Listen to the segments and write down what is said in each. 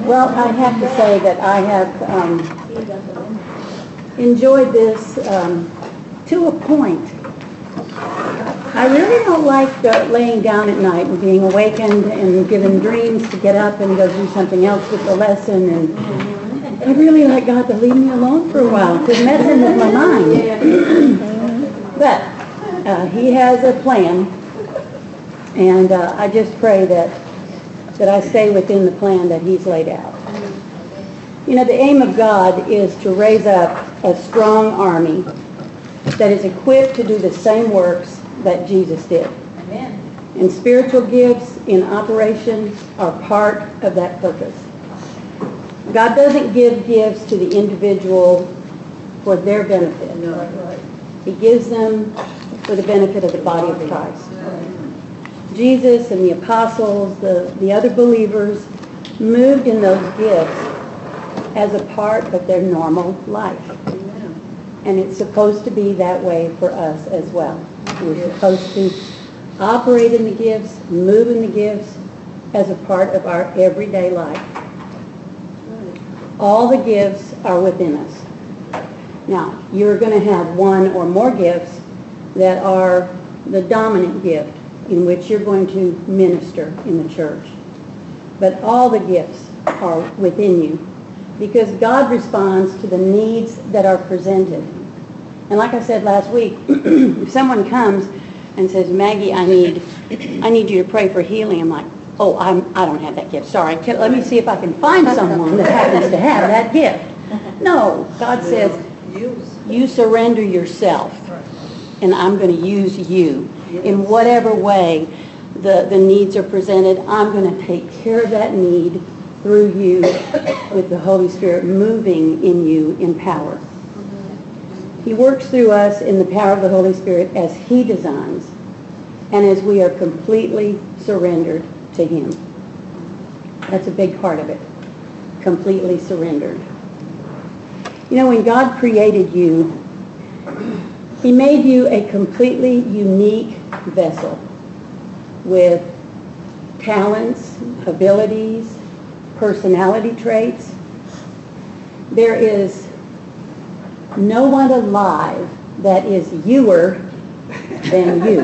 Well, I have to say that I have enjoyed this to a point. I really don't like laying down at night and being awakened and given dreams to get up and go do something else with the lesson. And I'd really like God to leave me alone for a while, because messing with my mind. But He has a plan, and I just pray that I stay within the plan that He's laid out. You know, the aim of God is to raise up a strong army that is equipped to do the same works that Jesus did. Amen. And spiritual gifts in operation are part of that purpose. God doesn't give gifts to the individual for their benefit. No. He gives them for the benefit of the body of Christ. Jesus and the apostles, the other believers, moved in those gifts as a part of their normal life. And it's supposed to be that way for us as well. We're supposed to operate in the gifts, move in the gifts as a part of our everyday life. All the gifts are within us. Now, you're going to have one or more gifts that are the dominant gift in which you're going to minister in the church. But all the gifts are within you, because God responds to the needs that are presented. And like I said last week, if someone comes and says, Maggie, I need you to pray for healing, I'm like, oh, I don't have that gift. Sorry, let me see if I can find someone that happens to have that gift. No, God says, you surrender yourself, and I'm going to use you. In whatever way the needs are presented, I'm going to take care of that need through you, with the Holy Spirit moving in you in power. He works through us in the power of the Holy Spirit as He designs, and as we are completely surrendered to Him. That's a big part of it. Completely surrendered. You know, when God created you, He made you a completely unique vessel with talents, abilities, personality traits. There is no one alive that is youer than you.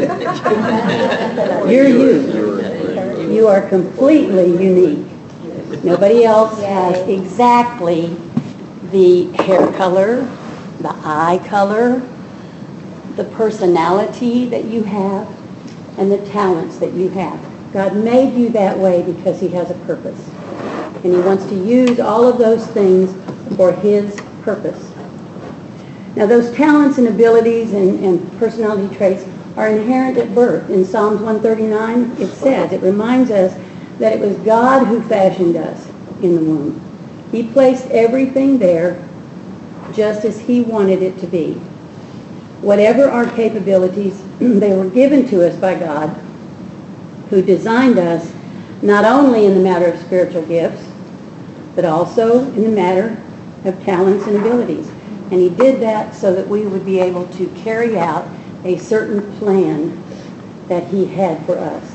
You're you. You are completely unique. Nobody else has exactly the hair color, the eye color, the personality that you have, and the talents that you have. God made you that way because He has a purpose. And He wants to use all of those things for His purpose. Now, those talents and abilities and personality traits are inherent at birth. In Psalms 139, it says, it reminds us that it was God who fashioned us in the womb. He placed everything there just as He wanted it to be. Whatever our capabilities, they were given to us by God, who designed us not only in the matter of spiritual gifts, but also in the matter of talents and abilities. And He did that so that we would be able to carry out a certain plan that He had for us.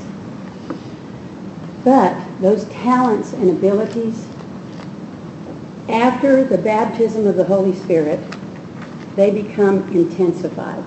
But those talents and abilities, after the baptism of the Holy Spirit, they become intensified.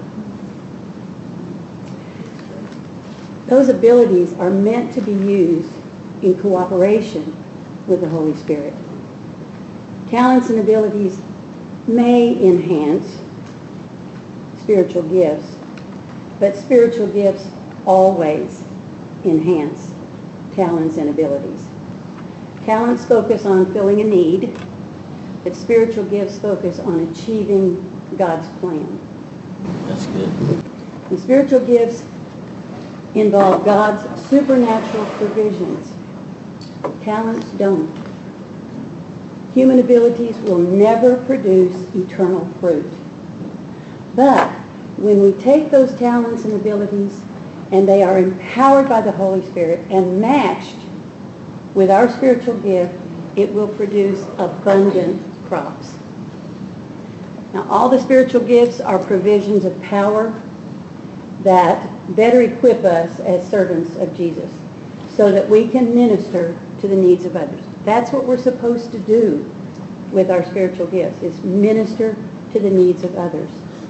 Those abilities are meant to be used in cooperation with the Holy Spirit. Talents and abilities may enhance spiritual gifts, but spiritual gifts always enhance talents and abilities. Talents focus on filling a need, but spiritual gifts focus on achieving God's plan. That's good. The spiritual gifts involve God's supernatural provisions. Talents don't. Human abilities will never produce eternal fruit. But when we take those talents and abilities and they are empowered by the Holy Spirit and matched with our spiritual gift, it will produce abundant crops. Now, all the spiritual gifts are provisions of power that better equip us as servants of Jesus so that we can minister to the needs of others. That's what we're supposed to do with our spiritual gifts, is minister to the needs of others.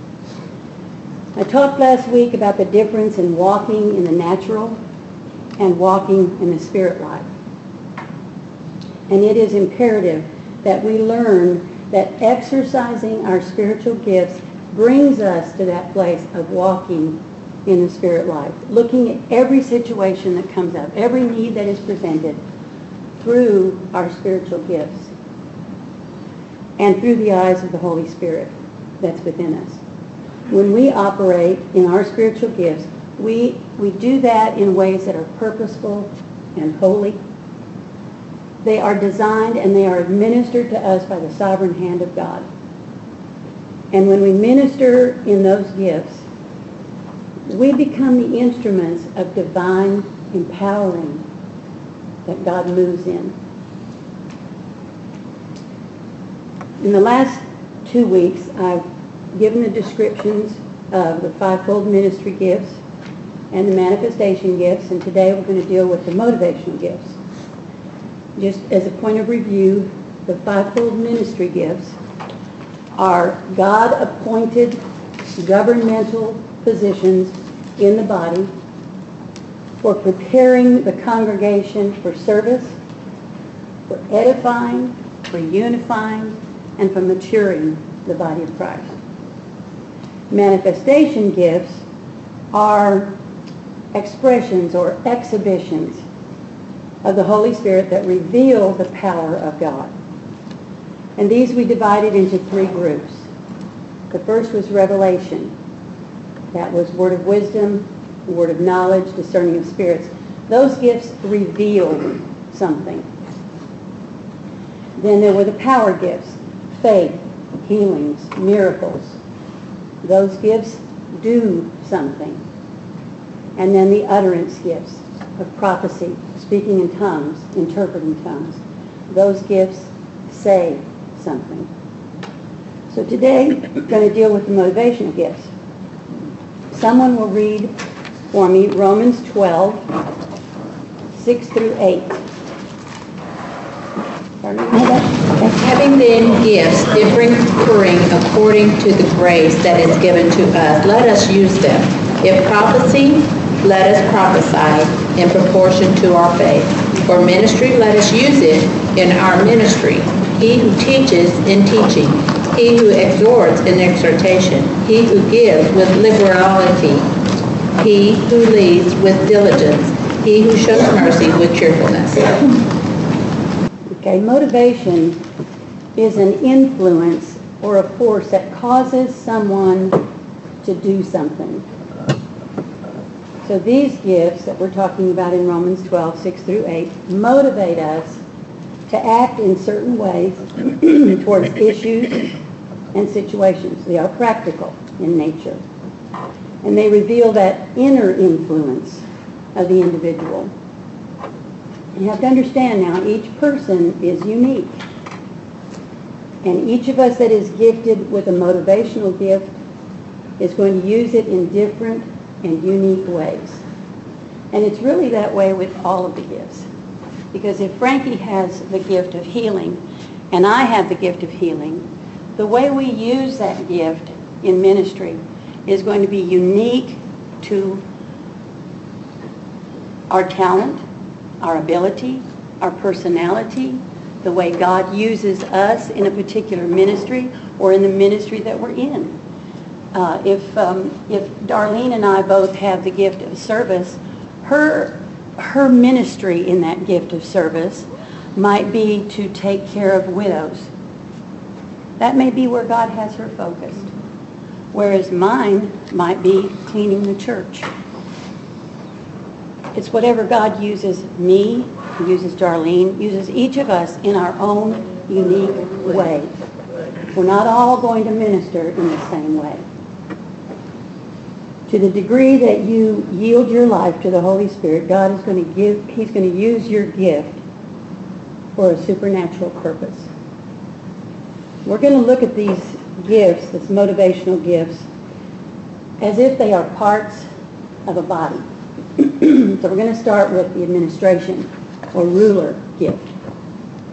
I talked last week about the difference in walking in the natural and walking in the spirit life. And it is imperative that we learn that exercising our spiritual gifts brings us to that place of walking in the spirit life, looking at every situation that comes up, every need that is presented through our spiritual gifts and through the eyes of the Holy Spirit that's within us. When we operate in our spiritual gifts, we do that in ways that are purposeful and holy. They are designed and they are administered to us by the sovereign hand of God. And when we minister in those gifts, we become the instruments of divine empowering that God moves in. In the last 2 weeks, I've given the descriptions of the fivefold ministry gifts and the manifestation gifts, and today we're going to deal with the motivational gifts. Just as a point of review, the fivefold ministry gifts are God-appointed governmental positions in the body for preparing the congregation for service, for edifying, for unifying, and for maturing the body of Christ. Manifestation gifts are expressions or exhibitions of the Holy Spirit that reveal the power of God. And these we divided into 3 groups. The first was revelation. That was word of wisdom, word of knowledge, discerning of spirits. Those gifts reveal something. Then there were the power gifts, faith, healings, miracles. Those gifts do something. And then the utterance gifts of prophecy, speaking in tongues, interpreting tongues. Those gifts say something. So today, we're going to deal with the motivational gifts. Someone will read for me Romans 12, 6 through 8. Having then gifts differing according to the grace that is given to us, let us use them. If prophecy, let us prophesy in proportion to our faith. For ministry, let us use it in our ministry. He who teaches in teaching, he who exhorts in exhortation, he who gives with liberality, he who leads with diligence, he who shows mercy with cheerfulness. Okay, motivation is an influence or a force that causes someone to do something. So these gifts that we're talking about in Romans 12, 6 through 8, motivate us to act in certain ways towards issues and situations. They are practical in nature. And they reveal that inner influence of the individual. You have to understand now, each person is unique. And each of us that is gifted with a motivational gift is going to use it in different and unique ways. And it's really that way with all of the gifts. Because if Frankie has the gift of healing and I have the gift of healing, the way we use that gift in ministry is going to be unique to our talent, our ability, our personality, the way God uses us in a particular ministry or in the ministry that we're in. If Darlene and I both have the gift of service, her ministry in that gift of service might be to take care of widows. That may be where God has her focused. Whereas mine might be cleaning the church. It's whatever God uses me, uses Darlene, uses each of us in our own unique way. We're not all going to minister in the same way. To the degree that you yield your life to the Holy Spirit, God is going to He's going to use your gift for a supernatural purpose. We're going to look at these gifts, these motivational gifts, as if they are parts of a body. So we're going to start with the administration or ruler gift.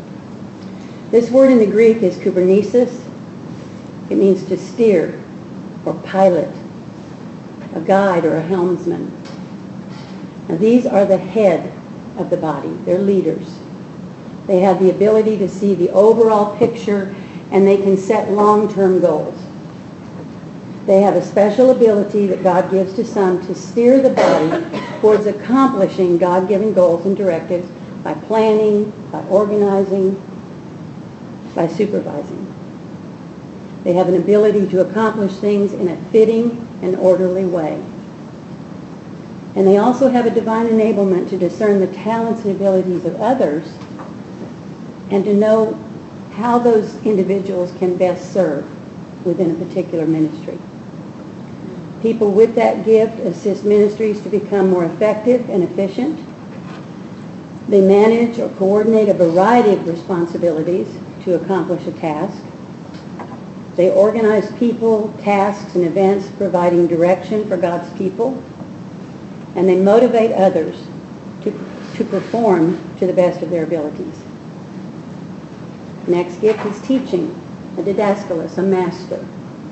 This word in the Greek is kubernesis. It means to steer or pilot, a guide or a helmsman. Now, these are the head of the body. They're leaders. They have the ability to see the overall picture, and they can set long-term goals. They have a special ability that God gives to some to steer the body towards accomplishing God-given goals and directives by planning, by organizing, by supervising. They have an ability to accomplish things in a fitting and orderly way. And they also have a divine enablement to discern the talents and abilities of others and to know how those individuals can best serve within a particular ministry. People with that gift assist ministries to become more effective and efficient. They manage or coordinate a variety of responsibilities to accomplish a task. They organize people, tasks, and events providing direction for God's people. And they motivate others to perform to the best of their abilities. Next gift is teaching, a didaskalos, a master.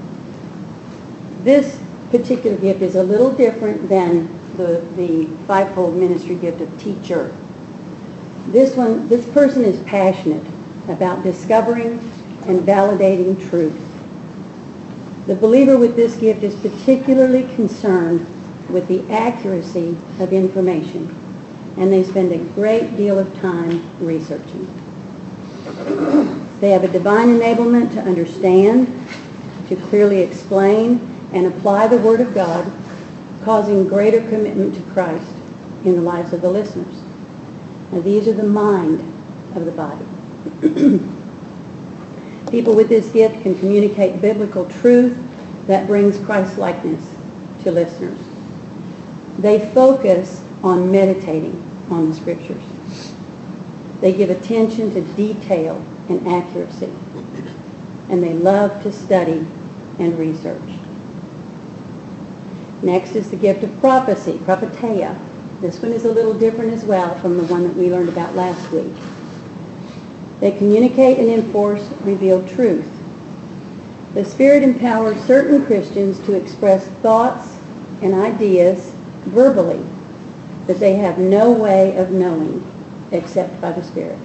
This particular gift is a little different than the fivefold ministry gift of teacher. This person is passionate about discovering and validating truth. The believer with this gift is particularly concerned with the accuracy of information, and they spend a great deal of time researching. They have a divine enablement to understand, to clearly explain, and apply the Word of God, causing greater commitment to Christ in the lives of the listeners. Now, these are the mind of the body. People with this gift can communicate biblical truth that brings Christ-likeness to listeners. They focus on meditating on the Scriptures. They give attention to detail and accuracy. And they love to study and research. Next is the gift of prophecy, propheteia. This one is a little different as well from the one that we learned about last week. They communicate and enforce revealed truth. The Spirit empowers certain Christians to express thoughts and ideas verbally that they have no way of knowing except by the Spirit.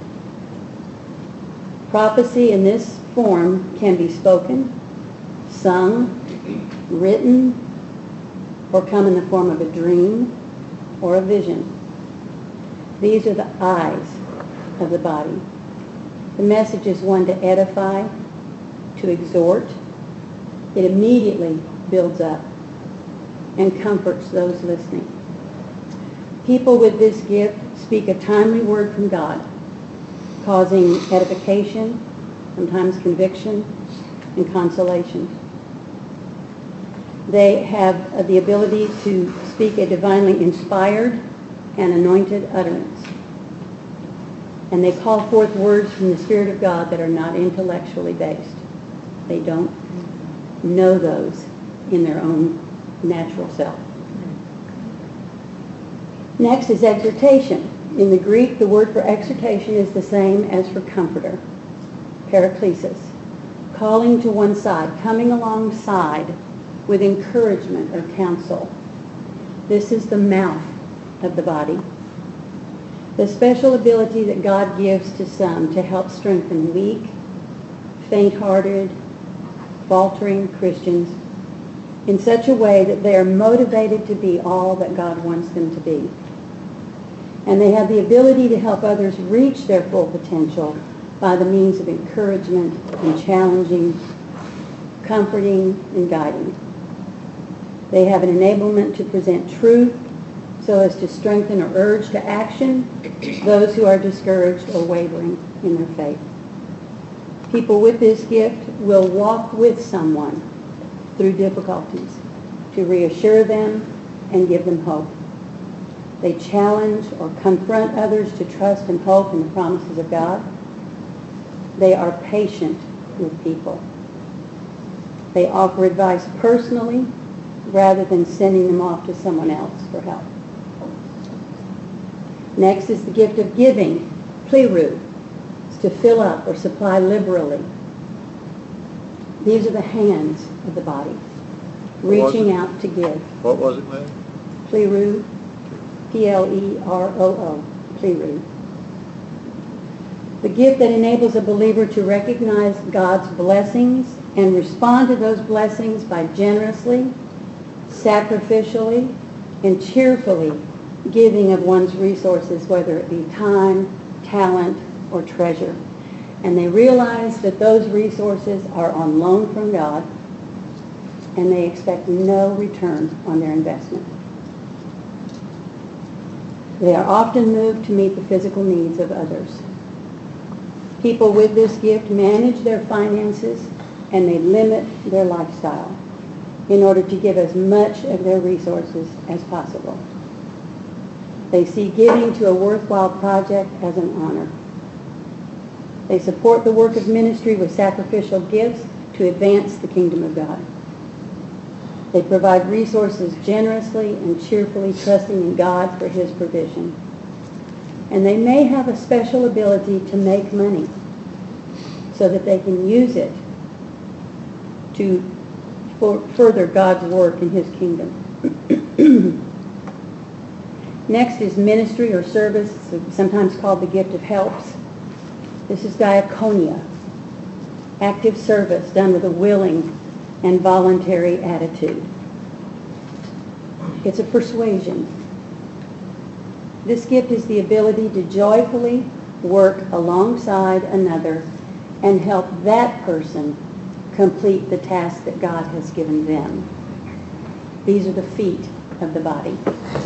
Prophecy in this form can be spoken, sung, written, or come in the form of a dream or a vision. These are the eyes of the body. The message is one to edify, to exhort. It immediately builds up and comforts those listening. People with this gift speak a timely word from God, causing edification, sometimes conviction, and consolation. They have the ability to speak a divinely inspired and anointed utterance. And they call forth words from the Spirit of God that are not intellectually based. They don't know those in their own natural self. Next is exhortation. In the Greek, the word for exhortation is the same as for comforter, paraklesis, calling to one side, coming alongside with encouragement or counsel. This is the mouth of the body. The special ability that God gives to some to help strengthen weak, faint-hearted, faltering Christians in such a way that they are motivated to be all that God wants them to be. And they have the ability to help others reach their full potential by the means of encouragement and challenging, comforting, and guiding. They have an enablement to present truth so as to strengthen or urge to action those who are discouraged or wavering in their faith. People with this gift will walk with someone through difficulties to reassure them and give them hope. They challenge or confront others to trust and hope in the promises of God. They are patient with people. They offer advice personally rather than sending them off to someone else for help. Next is the gift of giving, pliru. It's to fill up or supply liberally. These are the hands of the body, reaching out to give. What was it, man? Pleroo, P-L-E-R-O-O, pleroo. The gift that enables a believer to recognize God's blessings and respond to those blessings by generously, sacrificially, and cheerfully giving of one's resources, whether it be time, talent, or treasure. And they realize that those resources are on loan from God, and they expect no return on their investment. They are often moved to meet the physical needs of others. People with this gift manage their finances, and they limit their lifestyle in order to give as much of their resources as possible. They see giving to a worthwhile project as an honor. They support the work of ministry with sacrificial gifts to advance the kingdom of God. They provide resources generously and cheerfully, trusting in God for His provision. And they may have a special ability to make money so that they can use it to further God's work in His kingdom. Next is ministry or service, sometimes called the gift of helps. This is diaconia, active service done with a willing and voluntary attitude. It's a persuasion. This gift is the ability to joyfully work alongside another and help that person complete the task that God has given them. These are the feet of the body.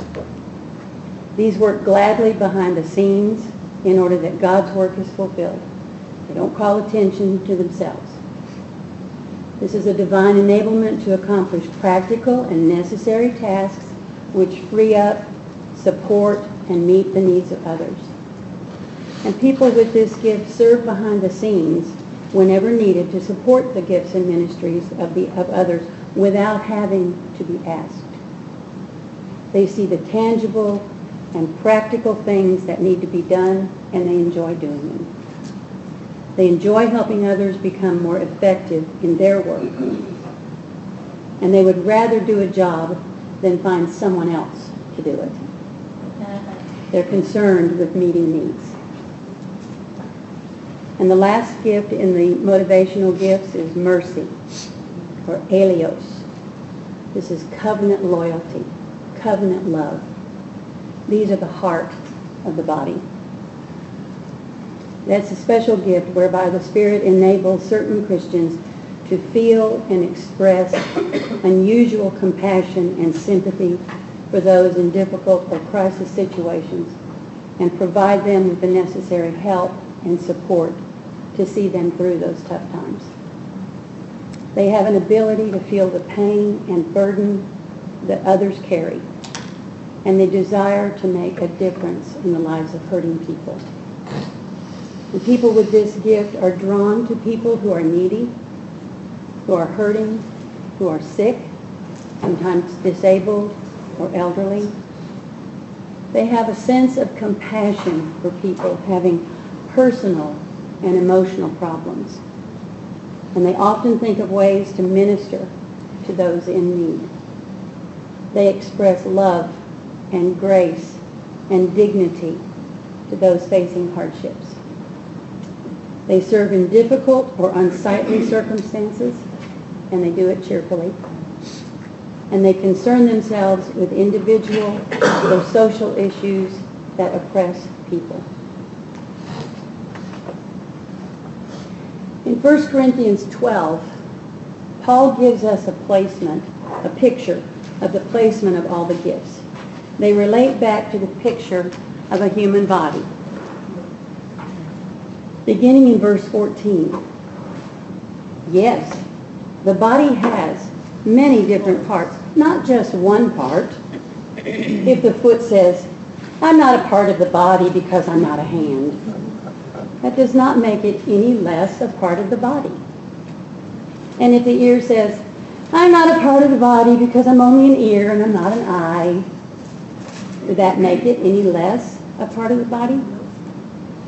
These work gladly behind the scenes in order that God's work is fulfilled. They don't call attention to themselves. This is a divine enablement to accomplish practical and necessary tasks which free up, support, and meet the needs of others. And people with this gift serve behind the scenes whenever needed to support the gifts and ministries of others without having to be asked. They see the tangible and practical things that need to be done, and they enjoy doing them. They enjoy helping others become more effective in their work. And they would rather do a job than find someone else to do it. They're concerned with meeting needs. And the last gift in the motivational gifts is mercy, or eleos. This is covenant loyalty, covenant love. These are the heart of the body. That's a special gift whereby the Spirit enables certain Christians to feel and express unusual compassion and sympathy for those in difficult or crisis situations and provide them with the necessary help and support to see them through those tough times. They have an ability to feel the pain and burden that others carry, and they desire to make a difference in the lives of hurting people. And people with this gift are drawn to people who are needy, who are hurting, who are sick, sometimes disabled or elderly. They have a sense of compassion for people having personal and emotional problems. And they often think of ways to minister to those in need. They express love and grace and dignity to those facing hardships. They serve in difficult or unsightly circumstances, and they do it cheerfully. And they concern themselves with individual or social issues that oppress people. In 1 Corinthians 12, Paul gives us a picture of the placement of all the gifts. They relate back to the picture of a human body. Beginning in verse 14. Yes, the body has many different parts, not just one part. If the foot says, I'm not a part of the body because I'm not a hand, that does not make it any less a part of the body. And if the ear says, I'm not a part of the body because I'm only an ear and I'm not an eye, would that make it any less a part of the body?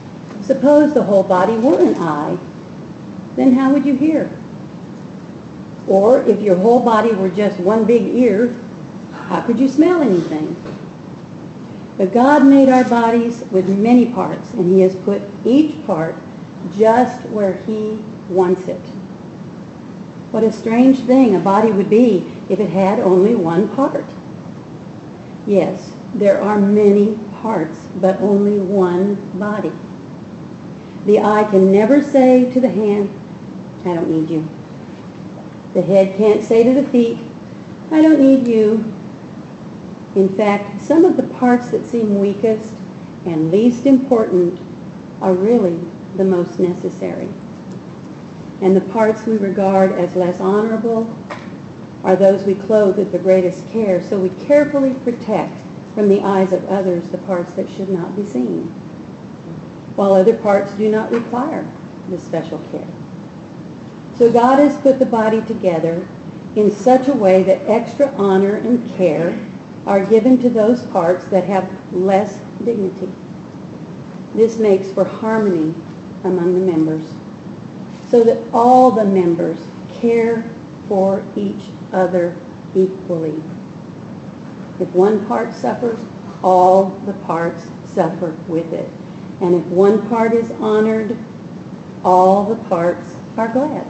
Suppose the whole body were an eye, then how would you hear? Or if your whole body were just one big ear, how could you smell anything? But God made our bodies with many parts, and He has put each part just where He wants it. What a strange thing a body would be if it had only one part. Yes, there are many parts, but only one body. The eye can never say to the hand, I don't need you. The head can't say to the feet, I don't need you. In fact, some of the parts that seem weakest and least important are really the most necessary. And the parts we regard as less honorable are those we clothe with the greatest care, so we carefully protect from the eyes of others the parts that should not be seen, while other parts do not require this special care. So God has put the body together in such a way that extra honor and care are given to those parts that have less dignity. This makes for harmony among the members, so that all the members care for each other equally. If one part suffers, all the parts suffer with it. And if one part is honored, all the parts are glad.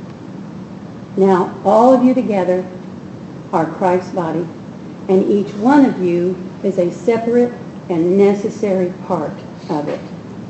Now, all of you together are Christ's body, and each one of you is a separate and necessary part of it.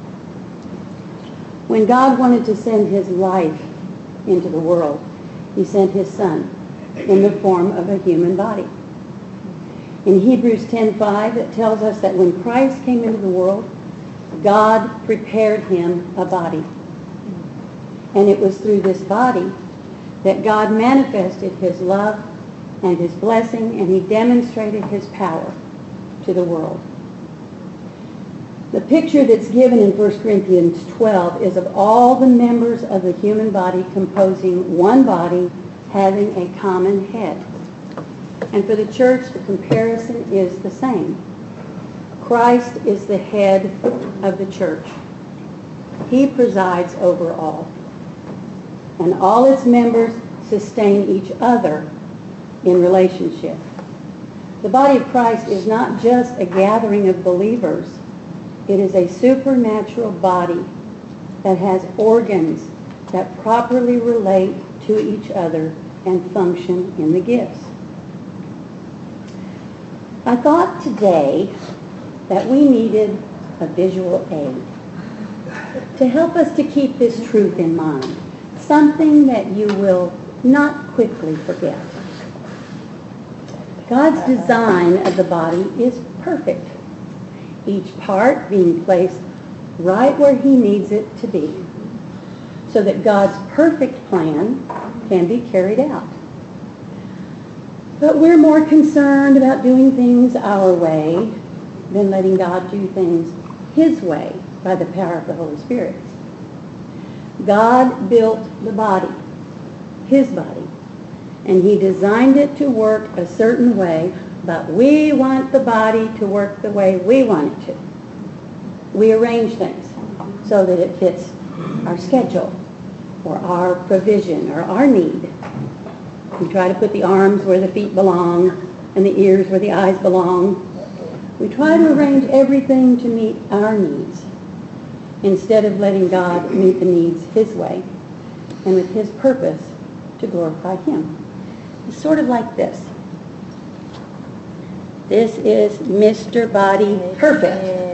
When God wanted to send His life into the world, He sent His Son in the form of a human body. In Hebrews 10:5, it tells us that when Christ came into the world, God prepared Him a body. And it was through this body that God manifested His love and His blessing, and He demonstrated His power to the world. The picture that's given in 1 Corinthians 12 is of all the members of the human body composing one body, having a common head. And for the church, the comparison is the same. Christ is the head of the church. He presides over all. And all its members sustain each other in relationship. The body of Christ is not just a gathering of believers. It is a supernatural body that has organs that properly relate to each other and function in the gifts. I thought today that we needed a visual aid to help us to keep this truth in mind, something that you will not quickly forget. God's design of the body is perfect, each part being placed right where He needs it to be, so that God's perfect plan can be carried out. But we're more concerned about doing things our way than letting God do things His way by the power of the Holy Spirit. God built the body, His body, and He designed it to work a certain way, but we want the body to work the way we want it to. We arrange things so that it fits our schedule or our provision or our need. We try to put the arms where the feet belong and the ears where the eyes belong. We try to arrange everything to meet our needs instead of letting God meet the needs His way and with His purpose to glorify Him. It's sort of like this. This is Mr. Body Perfect.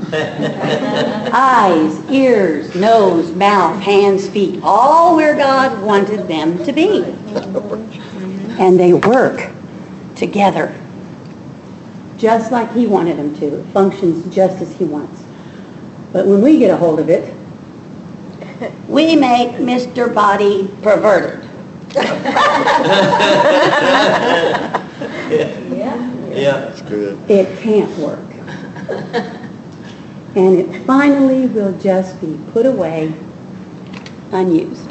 Eyes, ears, nose, mouth, hands, feet, all where God wanted them to be. And they work together just like He wanted them to. It functions just as He wants. But when we get a hold of it, we make Mr. Body perverted. Yeah, that's good. It can't work. And it finally will just be put away unused.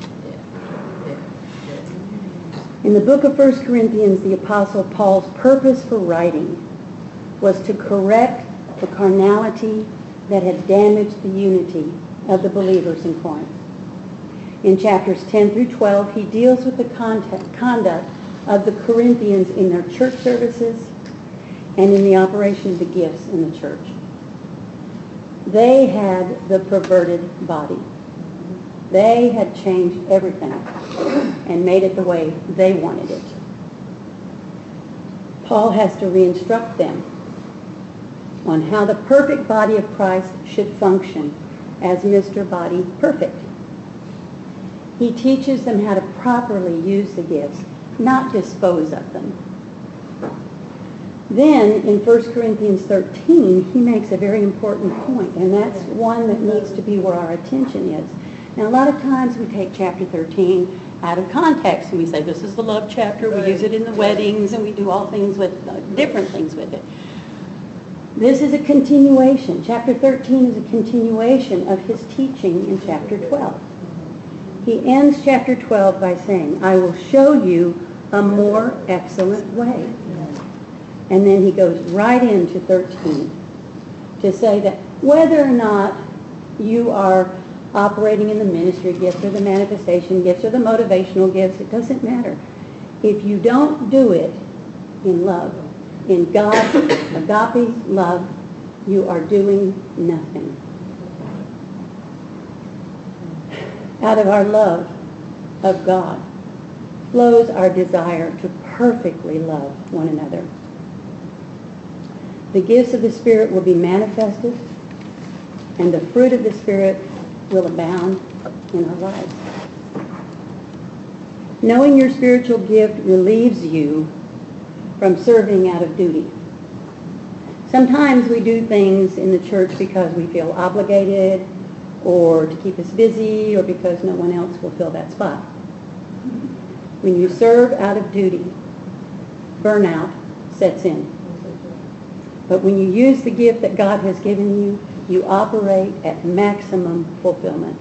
In the book of 1 Corinthians, the Apostle Paul's purpose for writing was to correct the carnality that had damaged the unity of the believers in Corinth. In chapters 10 through 12, he deals with the conduct of the Corinthians in their church services and in the operation of the gifts in the church. They had the perverted body. They had changed everything and made it the way they wanted it. Paul has to re-instruct them on how the perfect body of Christ should function as Mr. Body Perfect. He teaches them how to properly use the gifts, not dispose of them. Then, in 1 Corinthians 13, he makes a very important point, and that's one that needs to be where our attention is. Now, a lot of times we take chapter 13 out of context, and we say, this is the love chapter, we use it in the weddings, and we do all things with, different things with it. This is a continuation. Chapter 13 is a continuation of his teaching in chapter 12. He ends chapter 12 by saying, I will show you a more excellent way. And then he goes right into 13 to say that whether or not you are operating in the ministry gifts or the manifestation gifts or the motivational gifts, it doesn't matter. If you don't do it in love, in God's agape love, you are doing nothing. Out of our love of God flows our desire to perfectly love one another. The gifts of the Spirit will be manifested, and the fruit of the Spirit will abound in our lives. Knowing your spiritual gift relieves you from serving out of duty. Sometimes we do things in the church because we feel obligated, or to keep us busy, or because no one else will fill that spot. When you serve out of duty, burnout sets in. But when you use the gift that God has given you, you operate at maximum fulfillment.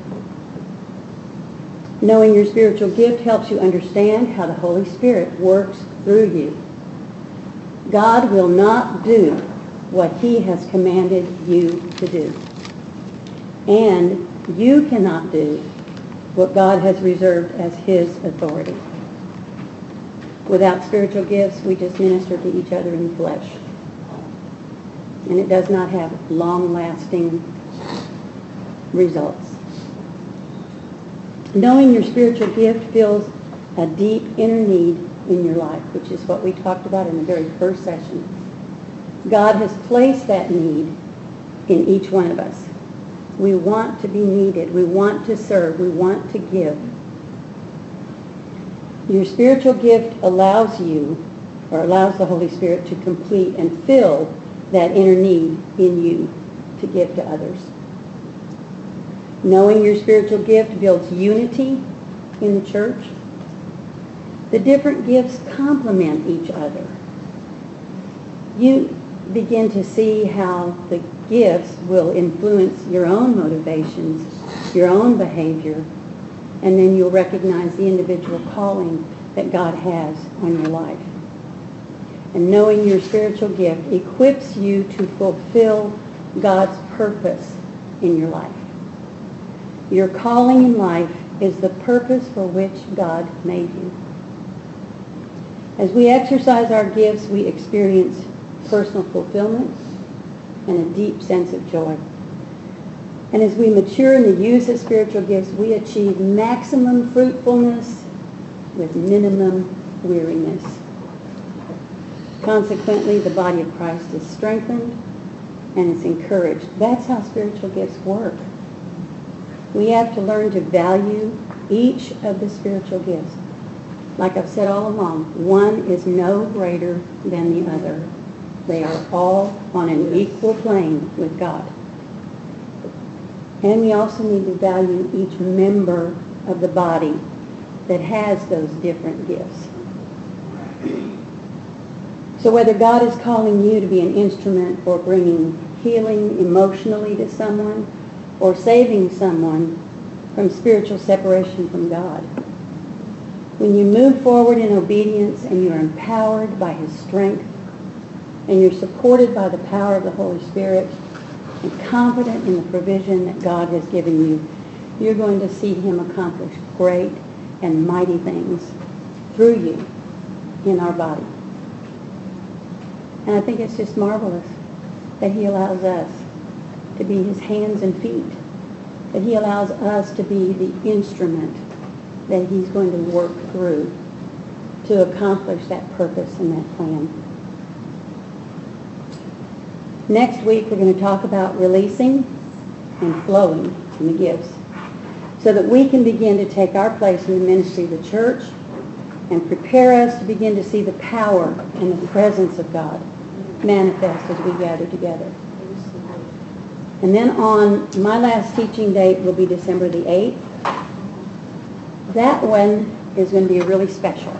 Knowing your spiritual gift helps you understand how the Holy Spirit works through you. God will not do what he has commanded you to do. And you cannot do what God has reserved as his authority. Without spiritual gifts, we just minister to each other in the flesh. And it does not have long-lasting results. Knowing your spiritual gift fills a deep inner need in your life, which is what we talked about in the very first session. God has placed that need in each one of us. We want to be needed. We want to serve. We want to give. Your spiritual gift allows you, or allows the Holy Spirit to complete and fill that inner need in you to give to others. Knowing your spiritual gift builds unity in the church. The different gifts complement each other. You begin to see how the gifts will influence your own motivations, your own behavior, and then you'll recognize the individual calling that God has on your life. And knowing your spiritual gift equips you to fulfill God's purpose in your life. Your calling in life is the purpose for which God made you. As we exercise our gifts, we experience personal fulfillment and a deep sense of joy. And as we mature in the use of spiritual gifts, we achieve maximum fruitfulness with minimum weariness. Consequently, the body of Christ is strengthened and it's encouraged. That's how spiritual gifts work. We have to learn to value each of the spiritual gifts. Like I've said all along, one is no greater than the other. They are all on an equal plane with God. And we also need to value each member of the body that has those different gifts. So whether God is calling you to be an instrument for bringing healing emotionally to someone or saving someone from spiritual separation from God, when you move forward in obedience and you're empowered by his strength and you're supported by the power of the Holy Spirit, and confident in the provision that God has given you, you're going to see him accomplish great and mighty things through you in our body. And I think it's just marvelous that he allows us to be his hands and feet, that he allows us to be the instrument that he's going to work through to accomplish that purpose and that plan. Next week, we're going to talk about releasing and flowing in the gifts so that we can begin to take our place in the ministry of the church and prepare us to begin to see the power and the presence of God manifest as we gather together. And then on my last teaching date will be December the 8th. That one is going to be really special.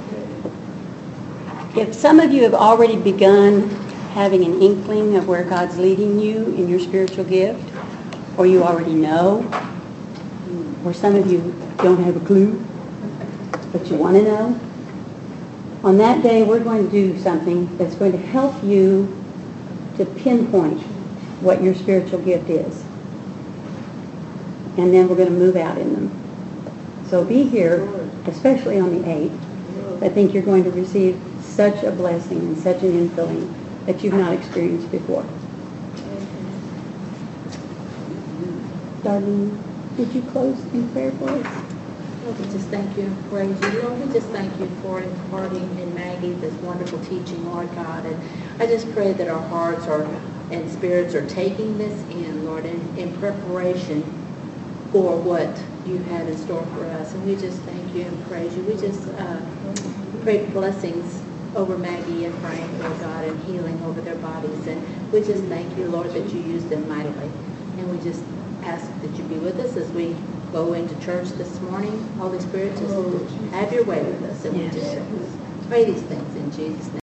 If some of you have already begun having an inkling of where God's leading you in your spiritual gift, or you already know, or some of you don't have a clue, but you want to know, on that day we're going to do something that's going to help you to pinpoint what your spiritual gift is. And then we're going to move out in them. So be here, especially on the 8th. I think you're going to receive such a blessing and such an infilling that you've not experienced before. Darlene, would you close in prayer for us? Lord, we just thank you and praise you. Lord, we just thank you for imparting in Maggie this wonderful teaching, Lord God. And I just pray that our hearts and spirits are taking this in, Lord, in preparation for what you have in store for us. And we just thank you and praise you. We just pray blessings over Maggie and Frank, Lord God, and healing over their bodies. And we just thank you, Lord, that you use them mightily. And we just ask that you be with us as we go into church this morning. Holy Spirit, just have your way with us. And we just pray these things in Jesus' name.